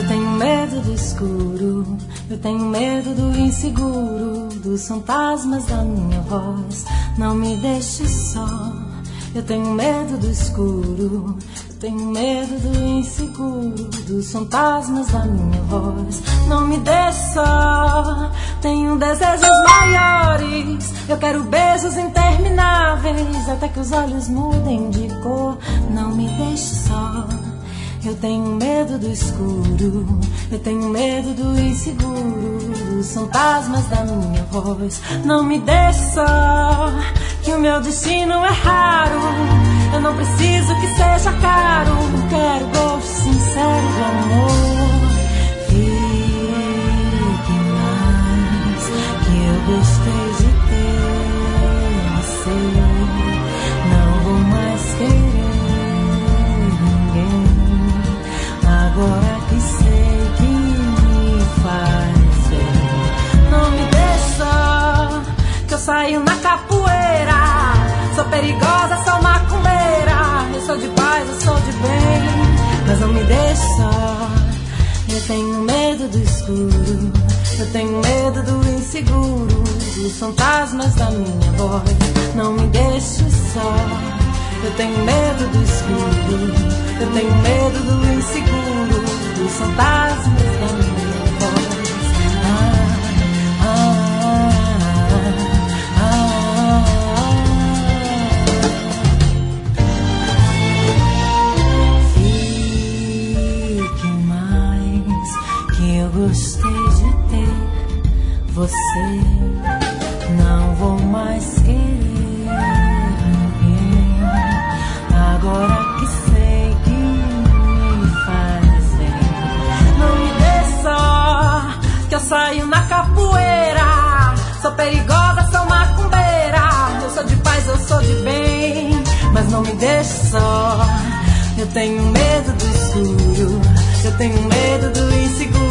Eu tenho medo do escuro, eu tenho medo do inseguro, dos fantasmas da minha voz. Não me deixe só. Eu tenho medo do escuro, eu tenho medo do inseguro, dos fantasmas da minha voz. Não me deixe só. Tenho desejos maiores, eu quero beijos intermináveis, até que os olhos mudem de cor. Não me deixe só. Eu tenho medo do escuro, eu tenho medo do inseguro, dos fantasmas da minha voz. Não me deixe só, que o meu destino é raro. Eu não preciso que seja caro, quero gosto sincero do amor. Fique mais, que eu gostei de ter você. Não vou mais querer ninguém, agora que sei que me faz bem. Não me deixa, que eu saio na capoeira. Sou perigosa, sou macumbeira. Eu sou de paz, eu sou de bem, mas não me deixa. Eu tenho medo do escuro, eu tenho medo do inseguro, dos fantasmas da minha voz. Não me deixe só. Eu tenho medo do escuro, eu tenho medo do inseguro, dos fantasmas da minha voz. Fique mais, que eu gostei de ter você. Não vou mais querer ninguém, agora que sei que me faz bem. Não me deixe só, que eu saio na capoeira. Sou perigosa, sou macumbeira. Eu sou de paz, eu sou de bem, mas não me deixe só. Eu tenho medo do escuro, eu tenho medo do inseguro,